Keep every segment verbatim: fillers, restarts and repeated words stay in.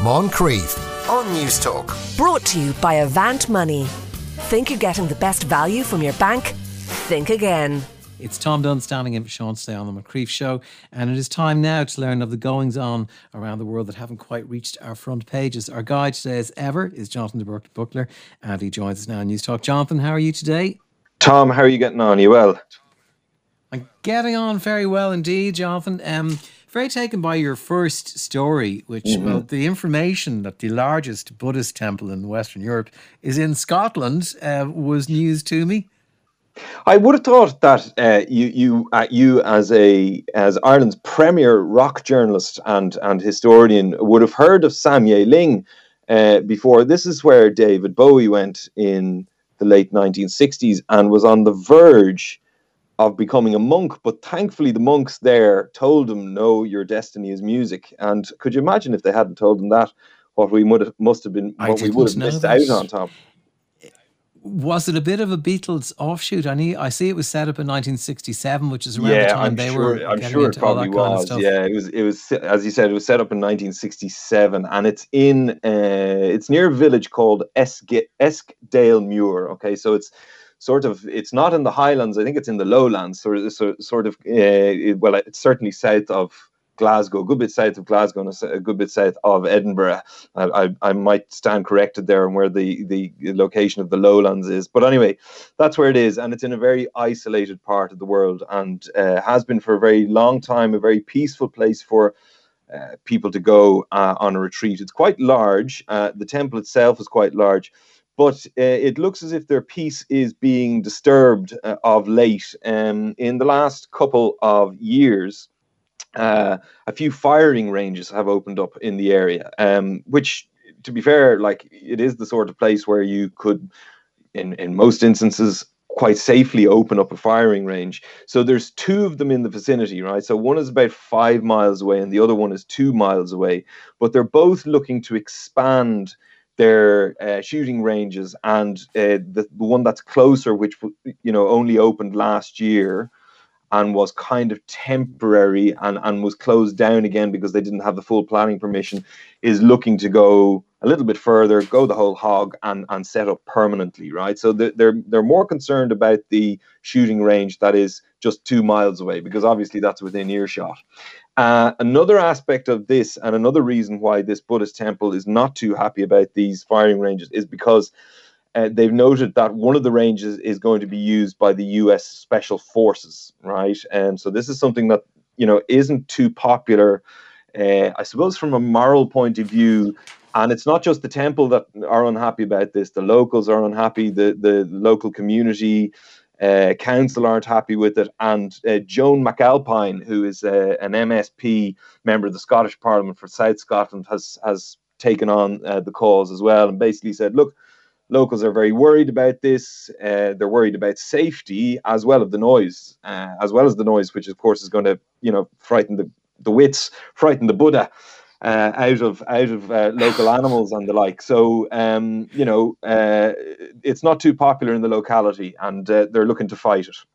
Moncrief on News Talk. Brought to you by Avant Money. Think you're getting the best value from your bank? Think again. It's Tom Dunn standing in for Sean Stay on the Moncrief Show, and it is time now to learn of the goings-on around the world that haven't quite reached our front pages. Our guide today, as ever, is Jonathan de Buckler, and he joins us now on News Talk. Jonathan, how are you today? Tom, how are you getting on? Are you well? I'm getting on very well indeed, Jonathan. Um, very taken by your first story, which, mm-hmm. well, the information that the largest Buddhist temple in Western Europe is in Scotland uh, was news to me. I would have thought that uh, you, you, uh, you as a as Ireland's premier rock journalist and and historian would have heard of Samye Ling uh, before. This is where David Bowie went in the late nineteen sixties and was on the verge of becoming a monk. But thankfully, the monks there told him, "No, your destiny is music." And could you imagine if they hadn't told him that, what we would have, must have been, what we would have missed that. out on, Tom? Was it a bit of a Beatles offshoot? I need, I see it was set up in nineteen sixty-seven, which is around yeah, the time I'm they sure, were I'm getting sure into it probably all that kind was. of stuff. Yeah, it was. It was, as you said, it was set up in nineteen sixty-seven, and it's in. Uh, it's near a village called Esk- Eskdale Muir. Okay, so it's sort of. It's not in the Highlands. I think it's in the Lowlands. Sort of. So, sort of. Uh, well, it's certainly south of Glasgow, a good bit south of Glasgow, and a good bit south of Edinburgh. I, I, I might stand corrected there on where the, the location of the lowlands is. But anyway, that's where it is. And it's in a very isolated part of the world, and uh, has been for a very long time, a very peaceful place for uh, people to go uh, on a retreat. It's quite large. Uh, the temple itself is quite large. But uh, it looks as if their peace is being disturbed uh, of late. Um, in the last couple of years, Uh, a few firing ranges have opened up in the area, um, which, to be fair, like it is the sort of place where you could, in, in most instances, quite safely open up a firing range. So there's two of them in the vicinity, right? So one is about five miles away and the other one is two miles away. But they're both looking to expand their uh, shooting ranges, and uh, the, the one that's closer, which you know only opened last year and was kind of temporary and, and was closed down again because they didn't have the full planning permission, is looking to go a little bit further, go the whole hog and, and set up permanently, right? So they're, they're more concerned about the shooting range that is just two miles away, because obviously that's within earshot. Uh, another aspect of this, and another reason why this Buddhist temple is not too happy about these firing ranges, is because Uh, they've noted that one of the ranges is going to be used by the U S Special Forces, right? And so this is something that, you know, isn't too popular, uh, I suppose, from a moral point of view. And it's not just the temple that are unhappy about this. The locals are unhappy. The, the local community uh, council aren't happy with it. And uh, Joan McAlpine, who is uh, an M S P member of the Scottish Parliament for South Scotland, has, has taken on uh, the cause as well, and basically said, look, locals are very worried about this. Uh, they're worried about safety as well as the noise, uh, as well as the noise, which of course is going to, you know, frighten the, the wits, frighten the Buddha uh, out of out of uh, local animals and the like. So, um, you know, uh, it's not too popular in the locality, and uh, they're looking to fight it.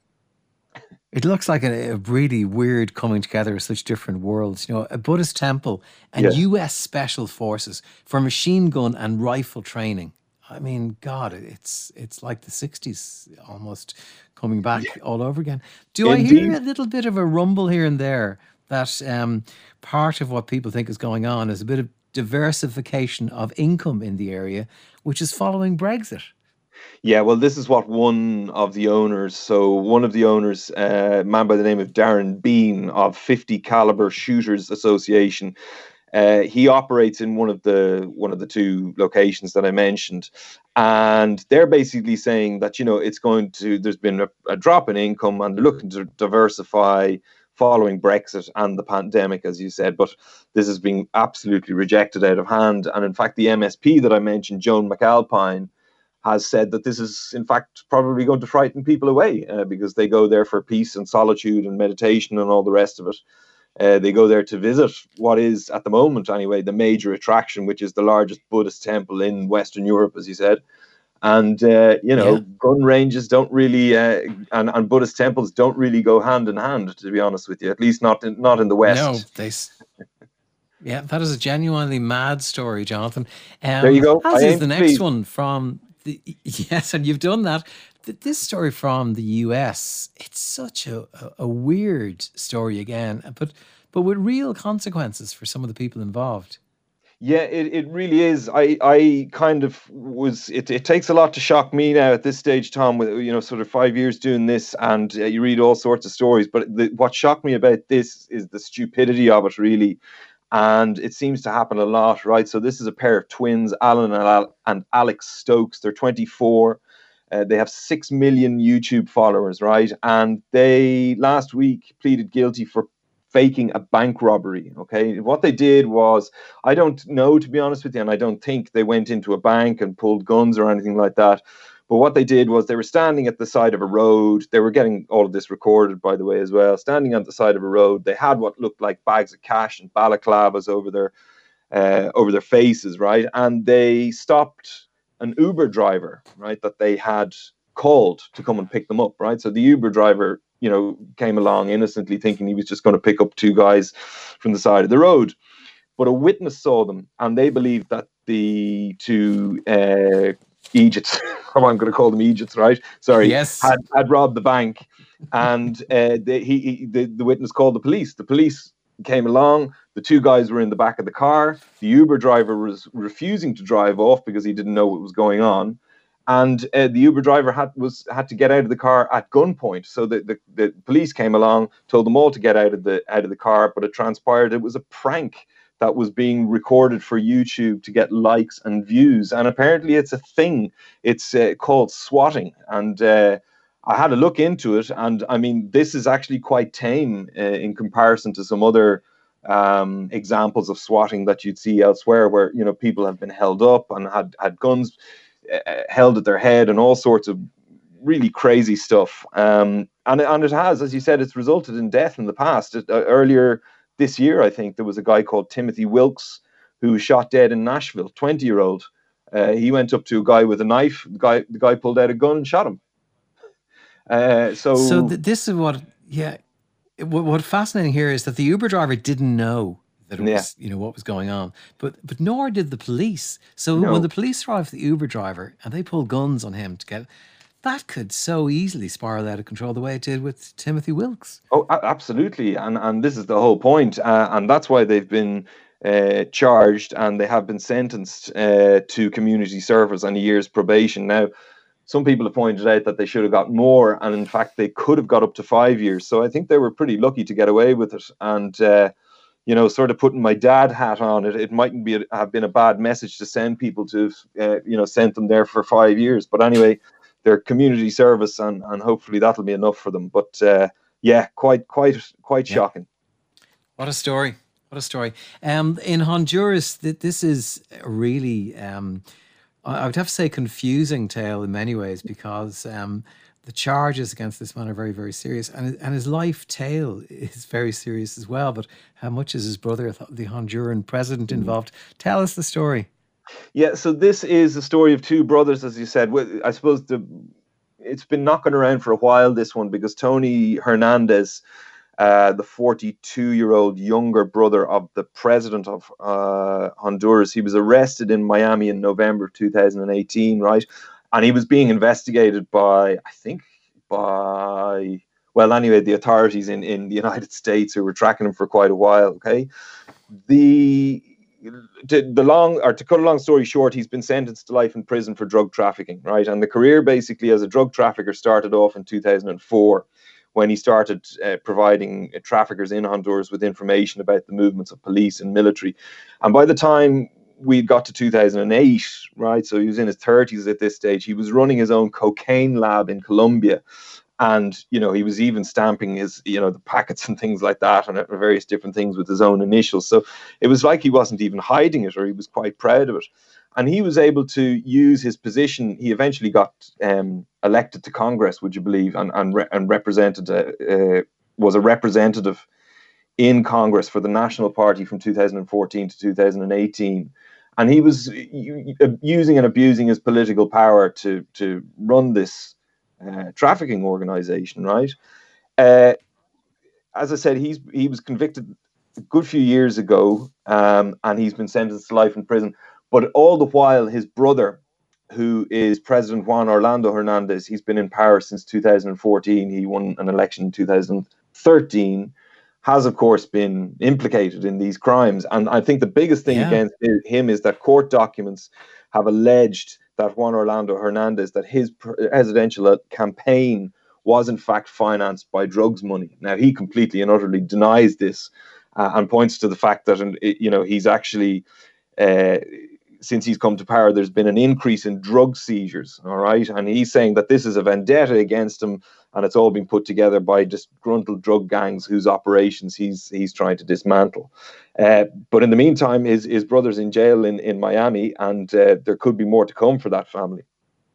It looks like a, a really weird coming together of such different worlds. You know, a Buddhist temple and Yeah. U S Special Forces for machine gun and rifle training. I mean, God, it's it's like the sixties almost coming back yeah. all over again. Do Indeed. I hear a little bit of a rumble here and there that um, part of what people think is going on is a bit of diversification of income in the area, which is following Brexit? Yeah, well, this is what one of the owners, so one of the owners, uh, a man by the name of Darren Bean of fifty Caliber Shooters Association, Uh, he operates in one of the one of the two locations that I mentioned, and they're basically saying that, you know, it's going to, there's been a, a drop in income and they're looking to diversify following Brexit and the pandemic, as you said. But this is being absolutely rejected out of hand. And in fact, the M S P that I mentioned, Joan McAlpine, has said that this is, in fact, probably going to frighten people away uh, because they go there for peace and solitude and meditation and all the rest of it. Uh, they go there to visit what is, at the moment anyway, the major attraction, which is the largest Buddhist temple in Western Europe, as you said. And, uh, you know, yeah. gun ranges don't really, uh, and, and Buddhist temples don't really go hand in hand, to be honest with you, at least not in, not in the West. No, they... Yeah, that is a genuinely mad story, Jonathan. There you Um, go. I as is aim the to next please. one from the yes, and you've done that. Th- This story from the U S. It's such a, a, a weird story again, but but with real consequences for some of the people involved. Yeah, it, it really is. I I kind of was. It, it takes a lot to shock me now at this stage, Tom. With you know, sort of five years doing this, and uh, you read all sorts of stories. But the, what shocked me about this is the stupidity of it, really, and it seems to happen a lot, right? So this is a pair of twins, Alan and, Al- and Alex Stokes. They're twenty-four. Uh, they have six million YouTube followers, right? And they last week pleaded guilty for faking a bank robbery. Okay, what they did was, I don't know, to be honest with you, and I don't think they went into a bank and pulled guns or anything like that. But what they did was they were standing at the side of a road. They were getting all of this recorded, by the way, as well. Standing on the side of a road, they had what looked like bags of cash and balaclavas over their uh, over their faces, right? And they stopped an Uber driver, right, that they had called to come and pick them up, right? So the Uber driver, you know, came along innocently thinking he was just going to pick up two guys from the side of the road. But a witness saw them, and they believed that the two uh, Egypts, oh, I'm going to call them Egypts, right? Sorry, Yes. had, had robbed the bank, and uh, they, he, he the, the witness called the police. The police came along. The two guys were in the back of the car. The Uber driver was refusing to drive off because he didn't know what was going on, and uh, the Uber driver had was had to get out of the car at gunpoint. So the, the the police came along, told them all to get out of the out of the car, but it transpired it was a prank that was being recorded for YouTube to get likes and views. And apparently it's a thing. It's uh, called swatting. And uh, I had a look into it. And I mean, this is actually quite tame uh, in comparison to some other um, examples of swatting that you'd see elsewhere, where, you know, people have been held up and had, had guns uh, held at their head and all sorts of really crazy stuff. Um, and, and it has, as you said, it's resulted in death in the past. It, uh, earlier this year, I think, there was a guy called Timothy Wilkes who was shot dead in Nashville, twenty year old. Uh, he went up to a guy with a knife. The guy, the guy pulled out a gun and shot him. Uh, So so, th- this is what, yeah, what, what fascinating here is that the Uber driver didn't know that it yeah, was, you know, what was going on, but but nor did the police. So when the no. police arrived for the Uber driver and they pulled guns on him to get, that could so easily spiral out of control the way it did with Timothy Wilkes. Oh, a- absolutely. And, and this is the whole point. Uh, and that's why they've been uh, charged and they have been sentenced uh, to community service and a year's probation. Now, some people have pointed out that they should have got more, and in fact, they could have got up to five years. So I think they were pretty lucky to get away with it. And uh, you know, sort of putting my dad hat on it, it mightn't be a, have been a bad message to send people to, uh, you know, sent them there for five years. But anyway, they're community service, and and hopefully that'll be enough for them. But uh, yeah, quite quite quite Yeah. shocking. What a story. What a story. Um, in Honduras, th- this is a really, um, I I would have to say, confusing tale in many ways because um, the charges against this man are very, very serious, and and his life tale is very serious as well. But how much is his brother, the Honduran president, involved? Tell us the story. Yeah, so this is the story of two brothers, as you said. Wi- I suppose the it's been knocking around for a while, this one, because Tony Hernandez, uh, the forty-two-year-old younger brother of the president of uh, Honduras, he was arrested in Miami in November of two thousand eighteen, right? And he was being investigated by, I think, by, well, anyway, the authorities in, in the United States who were tracking him for quite a while, okay? The to the long or to cut a long story short, he's been sentenced to life in prison for drug trafficking, right? And the career basically as a drug trafficker started off in two thousand four when he started uh, providing uh, traffickers in Honduras with information about the movements of police and military. And by the time we got to two thousand eight, right, so he was in his thirties at this stage, he was running his own cocaine lab in Colombia. And, you know, he was even stamping his, you know, the packets and things like that and various different things with his own initials. So it was like he wasn't even hiding it, or he was quite proud of it. And he was able to use his position. He eventually got um, elected to Congress, would you believe, and and, re- and represented, uh, uh, was a representative in Congress for the National Party from two thousand fourteen to two thousand eighteen. And he was u- using and abusing his political power to to run this uh, trafficking organization, right? Uh, as I said, he's he was convicted a good few years ago, um, and he's been sentenced to life in prison. But all the while, his brother, who is President Juan Orlando Hernandez, he's been in power since two thousand fourteen. He won an election in two thousand thirteen, has, of course, been implicated in these crimes. And I think the biggest thing Yeah. against him is that court documents have alleged that Juan Orlando Hernandez, that his presidential campaign was in fact financed by drugs money. Now, he completely and utterly denies this uh, and points to the fact that, you know, he's actually, uh, since he's come to power, there's been an increase in drug seizures, all right? And he's saying that this is a vendetta against him, and it's all been put together by disgruntled drug gangs whose operations he's he's trying to dismantle. Uh, but in the meantime, his, his brother's in jail in, in Miami, and uh, there could be more to come for that family.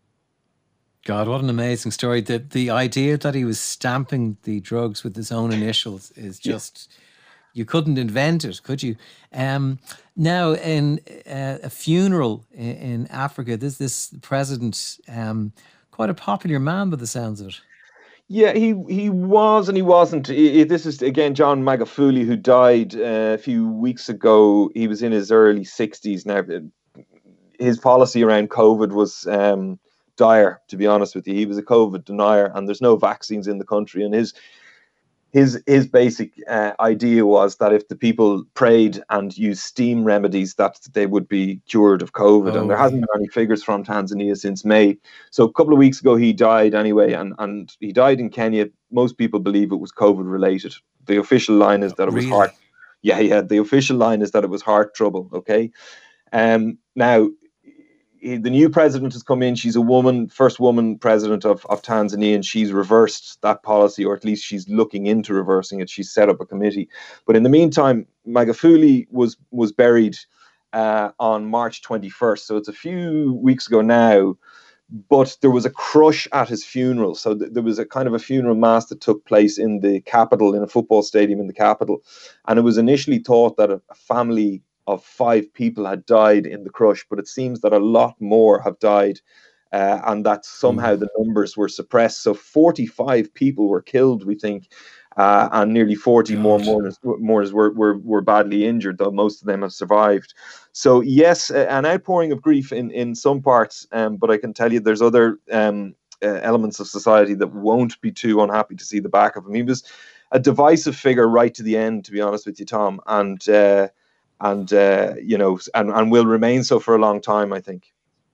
God, what an amazing story. The, the idea that he was stamping the drugs with his own initials is just... Yeah. You couldn't invent it, could you? Um, now, in uh, a funeral in, in Africa, this this president, um, quite a popular man by the sounds of it. Yeah, he he was and he wasn't. He, this is, again, John Magufuli, who died uh, a few weeks ago. He was in his early sixties. Now, his policy around COVID was um, dire, to be honest with you. He was a COVID denier, and there's no vaccines in the country. And his His his basic uh, idea was that if the people prayed and used steam remedies, that they would be cured of COVID. Oh, and there hasn't been any figures from Tanzania since May. So a couple of weeks ago, he died anyway, and, and he died in Kenya. Most people believe it was COVID related. The official line is that it was really? heart. Yeah, yeah. The official line is that it was heart trouble. Okay. Um. Now, the new president has come in. She's a woman, first woman president of, of Tanzania, and she's reversed that policy, or at least she's looking into reversing it. She's set up a committee. But in the meantime, Magufuli was was buried uh, on March twenty-first. So it's a few weeks ago now, but there was a crush at his funeral. So th- there was a kind of a funeral mass that took place in the capital, in a football stadium in the capital. And it was initially thought that a, a family of five people had died in the crush, but it seems that a lot more have died, uh, and that somehow mm. the numbers were suppressed. So forty-five people were killed, we think, uh, and nearly forty Gosh. more mourners, mourners were, were were badly injured, though most of them have survived. So yes, an outpouring of grief in, in some parts, um, but I can tell you there's other um, uh, elements of society that won't be too unhappy to see the back of him. He was a divisive figure right to the end, to be honest with you, Tom, and uh, and uh, you know, and, and will remain so for a long time, I think.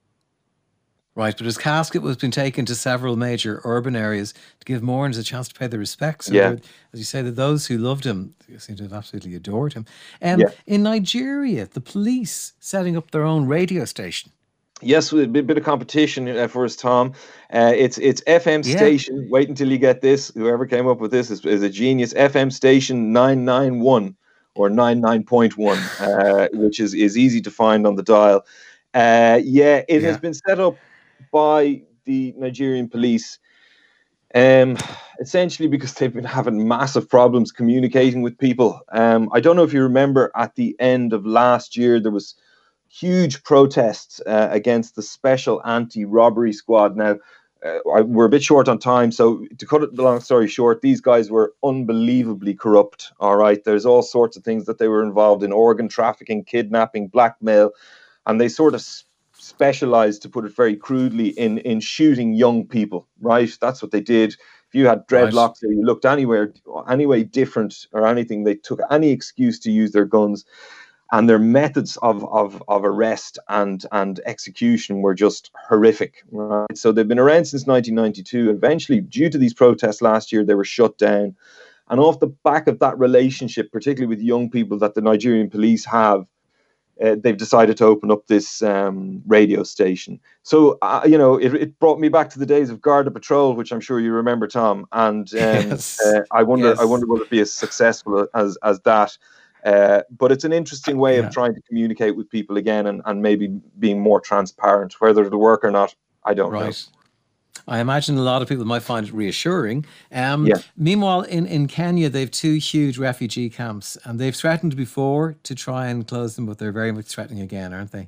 Right, but his casket was been taken to several major urban areas to give mourners a chance to pay their respects. And yeah. there, as you say, that those who loved him seem to have absolutely adored him. Um, yeah. In Nigeria, the police setting up their own radio station. Yes, with a bit, bit of competition uh, for us, Tom. Uh, it's it's F M yeah. station. Wait until you get this. Whoever came up with this is, is a genius. F M station nine nine one. Or ninety-nine point one, uh, which is, is easy to find on the dial. Uh, yeah, it yeah. has been set up by the Nigerian police, um, essentially because they've been having massive problems communicating with people. Um, I don't know if you remember, at the end of last year, there was huge protests uh, against the Special Anti-Robbery Squad. Now, Uh, we're a bit short on time, so to cut it the long story short, these guys were unbelievably corrupt. All right, there's all sorts of things that they were involved in: organ trafficking, kidnapping, blackmail, and they sort of specialized, to put it very crudely, in in shooting young people. Right, that's what they did. If you had dreadlocks right. or you looked anywhere, anyway different or anything, they took any excuse to use their guns. And their methods of, of, of arrest and, and execution were just horrific. Right? So they've been around since nineteen ninety-two. Eventually, due to these protests last year, they were shut down. And off the back of that relationship, particularly with young people that the Nigerian police have, uh, they've decided to open up this um, radio station. So, uh, you know, it, it brought me back to the days of Garda Patrol, which I'm sure you remember, Tom. And um, yes. uh, I wonder, yes. I wonder will it be as successful as as that. Uh, but it's an interesting way yeah. of trying to communicate with people again, and, and maybe being more transparent. Whether it'll work or not, I don't right. know. I imagine a lot of people might find it reassuring. Um, yeah. Meanwhile, in, in Kenya, they've two huge refugee camps, and they've threatened before to try and close them, but they're very much threatening again, aren't they?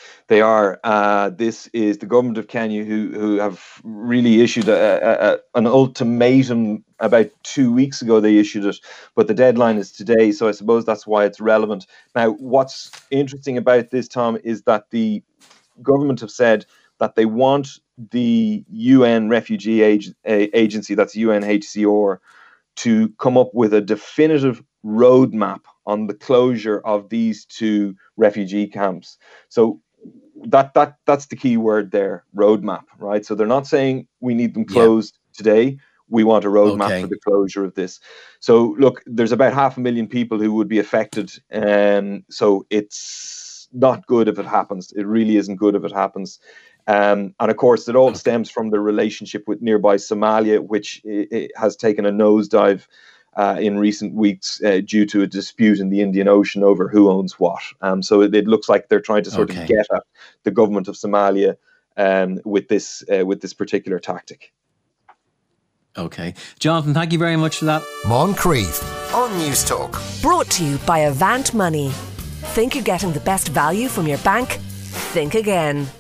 They are. Uh, this is the government of Kenya who who have really issued a, a, a, an ultimatum about two weeks ago. They issued it, but the deadline is today. So I suppose that's why it's relevant. Now, what's interesting about this, Tom, is that the government have said that they want the U N Refugee Ag- Agency, that's U N H C R, to come up with a definitive roadmap on the closure of these two refugee camps. So that that that's the key word there, roadmap, right? So they're not saying we need them closed yeah. today. We want a roadmap okay. for the closure of this. So look, there's about half a million people who would be affected, and um, so it's not good if it happens. It really isn't good if it happens. Um, and of course, it all okay. stems from the relationship with nearby Somalia, which it, it has taken a nosedive uh, in recent weeks uh, due to a dispute in the Indian Ocean over who owns what. Um, so it, it looks like they're trying to sort okay. of get at the government of Somalia um, with this uh, with this particular tactic. Okay. Jonathan, thank you very much for that. Moncrief on News Talk. Brought to you by Avant Money. Think you're getting the best value from your bank? Think again.